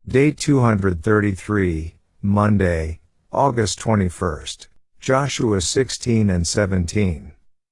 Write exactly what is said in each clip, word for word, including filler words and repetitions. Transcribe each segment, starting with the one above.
Day two hundred thirty-three, Monday, August twenty-first. Joshua sixteen and seventeen.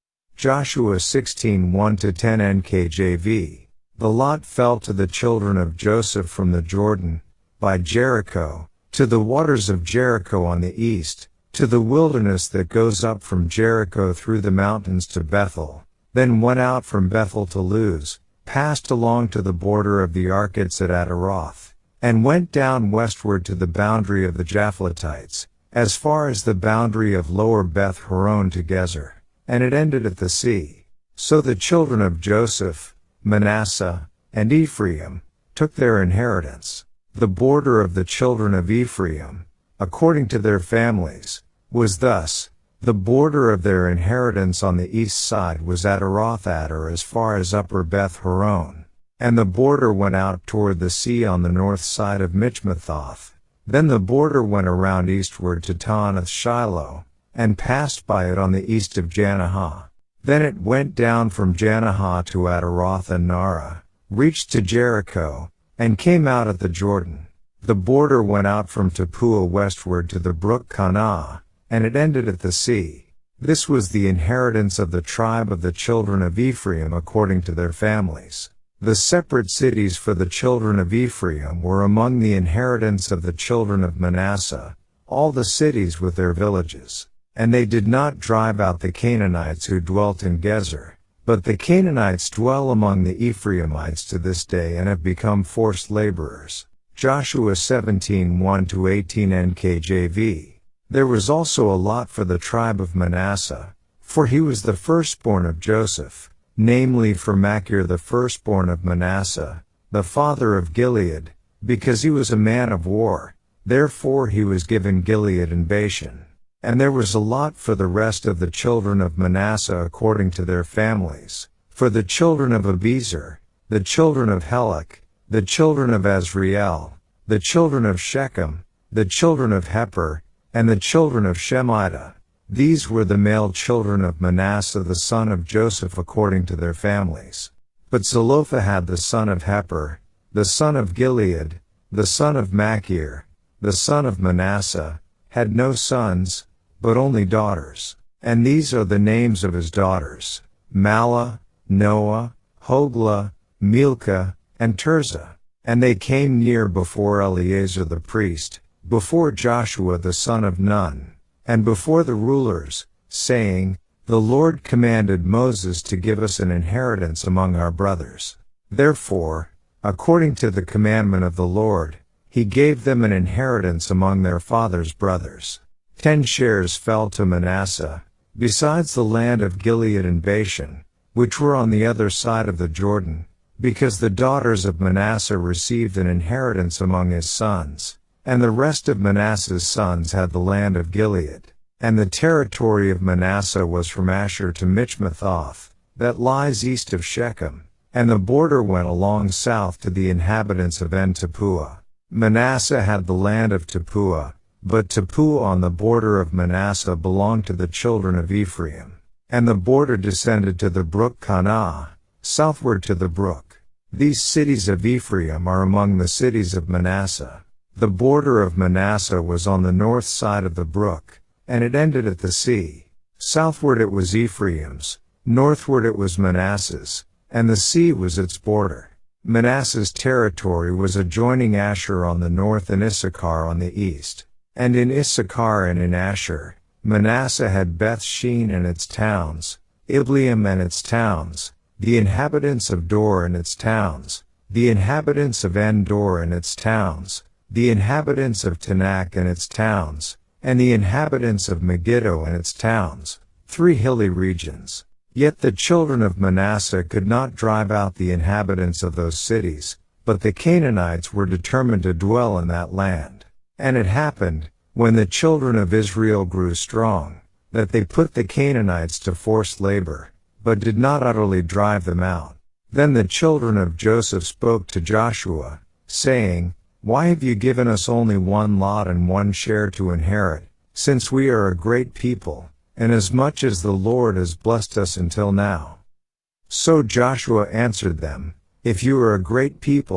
Joshua sixteen one to ten N K J V. The lot fell to the children of Joseph from the Jordan, by Jericho, to the waters of Jericho on the east, to the wilderness that goes up from Jericho through the mountains to Bethel, then went out from Bethel to Luz, passed along to the border of the Arkites at Ataroth, and went down westward to the boundary of the Japhletites, as far as the boundary of lower Beth Horon to Gezer, and it ended at the sea. So the children of Joseph, Manasseh, and Ephraim, took their inheritance. The border of the children of Ephraim, according to their families, was thus: the border of their inheritance on the east side was Ataroth-Adar as far as upper Beth Horon, and the border went out toward the sea on the north side of Michmethoth. Then the border went around eastward to Taanath Shiloh, and passed by it on the east of Janahah. Then it went down from Janahah to Ataroth and Nara, reached to Jericho, and came out at the Jordan. The border went out from Tappuah westward to the brook Kanah, and it ended at the sea. This was the inheritance of the tribe of the children of Ephraim according to their families. The separate cities for the children of Ephraim were among the inheritance of the children of Manasseh, all the cities with their villages. And they did not drive out the Canaanites who dwelt in Gezer, but the Canaanites dwell among the Ephraimites to this day and have become forced laborers. Joshua seventeen one to eighteen N K J V. There was also a lot for the tribe of Manasseh, for he was the firstborn of Joseph, namely for Machir the firstborn of Manasseh, the father of Gilead, because he was a man of war, therefore he was given Gilead and Bashan. And there was a lot for the rest of the children of Manasseh according to their families, for the children of Abiezer, the children of Helek, the children of Azriel, the children of Shechem, the children of Heper, and the children of Shemida. These were the male children of Manasseh the son of Joseph according to their families. But Zelophehad the son of Heper, the son of Gilead, the son of Machir, the son of Manasseh, had no sons, but only daughters. And these are the names of his daughters: Mahlah, Noah, Hoglah, Milcah, and Tirzah. And they came near before Eleazar the priest, before Joshua the son of Nun, and before the rulers, saying, The Lord commanded Moses to give us an inheritance among our brothers. Therefore, according to the commandment of the Lord, he gave them an inheritance among their father's brothers. Ten shares fell to Manasseh, besides the land of Gilead and Bashan, which were on the other side of the Jordan, because the daughters of Manasseh received an inheritance among his sons, and the rest of Manasseh's sons had the land of Gilead. And the territory of Manasseh was from Asher to Michmethoth, that lies east of Shechem, and the border went along south to the inhabitants of En-Tappuah. Manasseh had the land of Tappuah, but Tappuah on the border of Manasseh belonged to the children of Ephraim. And the border descended to the brook Kanah, southward to the brook. These cities of Ephraim are among the cities of Manasseh. The border of Manasseh was on the north side of the brook, and it ended at the sea. Southward it was Ephraim's, northward it was Manasseh's, and the sea was its border. Manasseh's territory was adjoining Asher on the north and Issachar on the east. And in Issachar and in Asher, Manasseh had Beth Shean and its towns, Ibleam and its towns, the inhabitants of Dor and its towns, the inhabitants of En-Dor and its towns, the inhabitants of Tanakh and its towns, and the inhabitants of Megiddo and its towns, three hilly regions. Yet the children of Manasseh could not drive out the inhabitants of those cities, but the Canaanites were determined to dwell in that land. And it happened, when the children of Israel grew strong, that they put the Canaanites to forced labor, but did not utterly drive them out. Then the children of Joseph spoke to Joshua, saying, Why have you given us only one lot and one share to inherit, since we are a great people, inasmuch as the Lord has blessed us until now? So Joshua answered them, If you are a great people,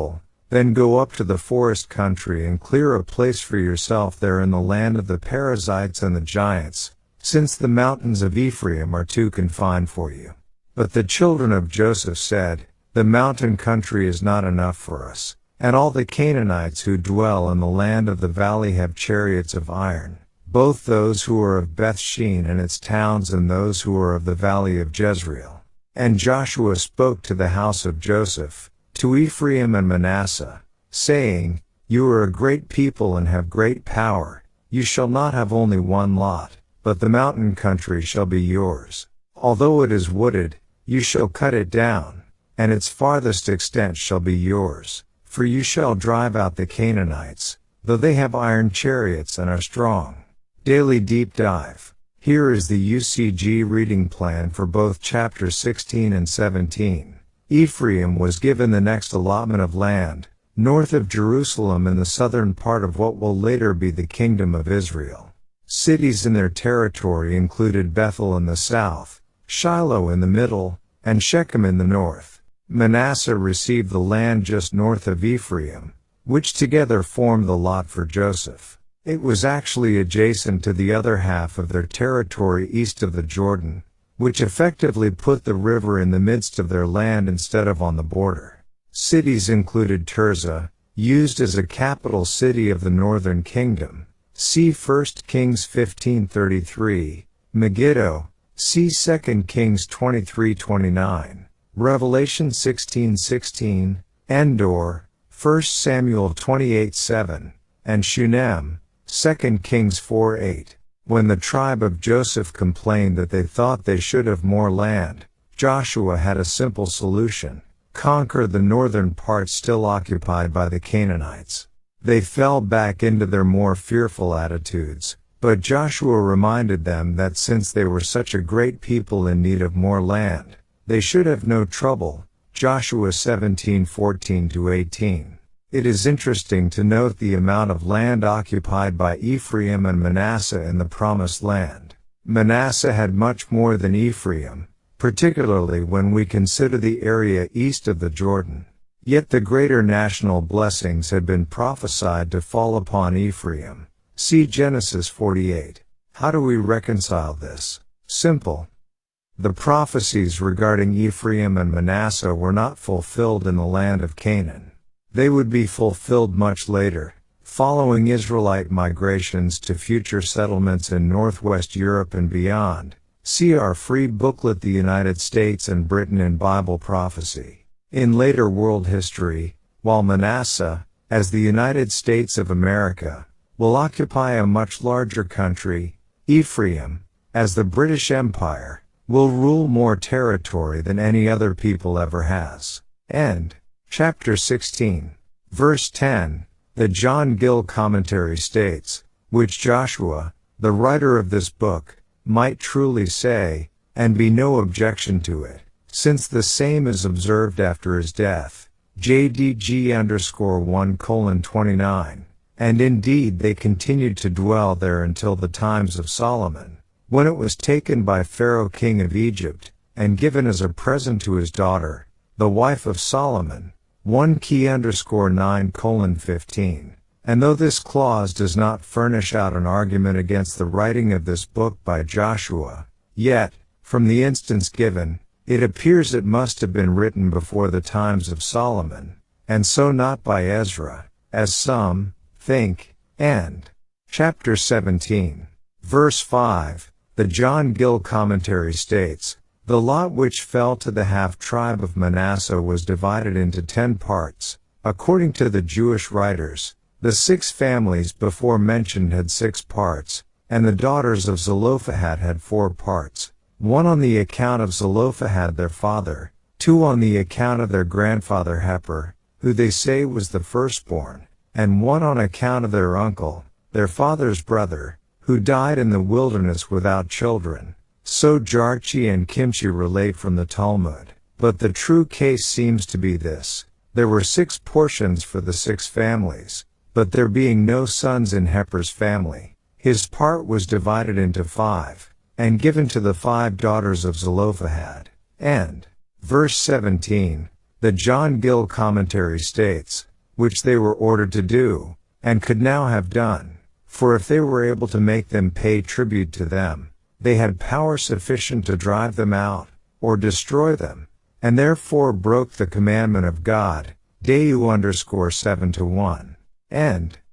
Then go up to the forest country and clear a place for yourself there in the land of the Perizzites and the giants, since the mountains of Ephraim are too confined for you. But the children of Joseph said, The mountain country is not enough for us, and all the Canaanites who dwell in the land of the valley have chariots of iron, both those who are of Bethshean and its towns and those who are of the valley of Jezreel. And Joshua spoke to the house of Joseph, to Ephraim and Manasseh, saying, You are a great people and have great power, you shall not have only one lot, but the mountain country shall be yours. Although it is wooded, you shall cut it down, and its farthest extent shall be yours, for you shall drive out the Canaanites, though they have iron chariots and are strong. Daily Deep Dive. Here is the U C G reading plan for both chapters sixteen and seventeen. Ephraim was given the next allotment of land, north of Jerusalem in the southern part of what will later be the Kingdom of Israel. Cities in their territory included Bethel in the south, Shiloh in the middle, and Shechem in the north. Manasseh received the land just north of Ephraim, which together formed the lot for Joseph. It was actually adjacent to the other half of their territory east of the Jordan, which effectively put the river in the midst of their land instead of on the border. Cities included Tirzah, used as a capital city of the northern kingdom. See First Kings fifteen thirty-three, Megiddo, see Second Kings twenty-three twenty-nine, Revelation sixteen sixteen, Endor, First Samuel twenty-eight seven, and Shunem, Second Kings four eight. When the tribe of Joseph complained that they thought they should have more land, Joshua had a simple solution: conquer the northern part still occupied by the Canaanites. They fell back into their more fearful attitudes, but Joshua reminded them that since they were such a great people in need of more land, they should have no trouble. Joshua seventeen fourteen to eighteen. It is interesting to note the amount of land occupied by Ephraim and Manasseh in the Promised Land. Manasseh had much more than Ephraim, particularly when we consider the area east of the Jordan. Yet the greater national blessings had been prophesied to fall upon Ephraim. See Genesis forty-eight. How do we reconcile this? Simple. The prophecies regarding Ephraim and Manasseh were not fulfilled in the land of Canaan. They would be fulfilled much later, following Israelite migrations to future settlements in Northwest Europe and beyond. See our free booklet The United States and Britain in Bible Prophecy. In later world history, while Manasseh, as the United States of America, will occupy a much larger country, Ephraim, as the British Empire, will rule more territory than any other people ever has. End. Chapter sixteen. Verse ten, the John Gill commentary states, which Joshua, the writer of this book, might truly say, and be no objection to it, since the same is observed after his death, J D G underscore one colon twenty-nine, and indeed they continued to dwell there until the times of Solomon, when it was taken by Pharaoh king of Egypt, and given as a present to his daughter, the wife of Solomon, one key underscore nine colon fifteen. And though this clause does not furnish out an argument against the writing of this book by Joshua, yet, from the instance given, it appears it must have been written before the times of Solomon, and so not by Ezra, as some think. End. Chapter seventeen. Verse five, the John Gill commentary states, the lot which fell to the half-tribe of Manasseh was divided into ten parts. According to the Jewish writers, the six families before mentioned had six parts, and the daughters of Zelophehad had four parts, one on the account of Zelophehad their father, two on the account of their grandfather Heper, who they say was the firstborn, and one on account of their uncle, their father's brother, who died in the wilderness without children. So Jarchi and Kimchi relate from the Talmud. But the true case seems to be this: there were six portions for the six families, but there being no sons in Heper's family, his part was divided into five, and given to the five daughters of Zelophehad. End. Verse seventeen, the John Gill commentary states, which they were ordered to do, and could now have done, for if they were able to make them pay tribute to them, they had power sufficient to drive them out, or destroy them, and therefore broke the commandment of God, Deu underscore seven to one. End.